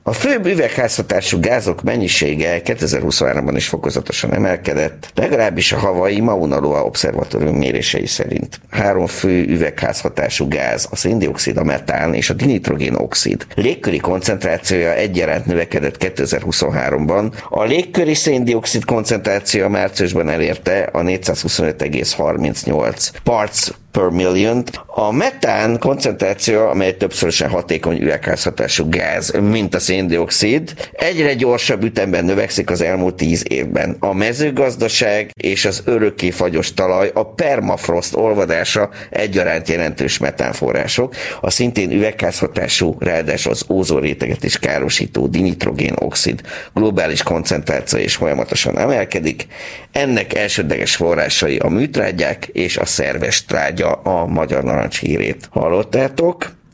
A főbb üvegházhatású gázok mennyisége 2023-ban is fokozatosan emelkedett, legalábbis a Hawaii Mauna Loa Obszervatórium mérései szerint. 3 fő üvegházhatású gáz, a széndioxid, a metán és a dinitrogén-oxid légköri koncentrációja egyaránt növekedett 2023-ban. A légköri széndioxid koncentráció márciusban elérte a 425,38 parts per million. A metán koncentráció, amely többszörösen hatékony üvegházhatású gáz, mint a széndioxid, egyre gyorsabb ütemben növekszik az elmúlt 10 évben. A mezőgazdaság és az örökké fagyos talaj, a permafrost olvadása egyaránt jelentős metánforrások. A szintén üvegházhatású, ráadásul az ózonréteget is károsító dinitrogén-oxid globális koncentráció is folyamatosan emelkedik. Ennek elsődleges forrásai a műtrágyák és a szerves trágya, a magyar narancs hírét hallottátok.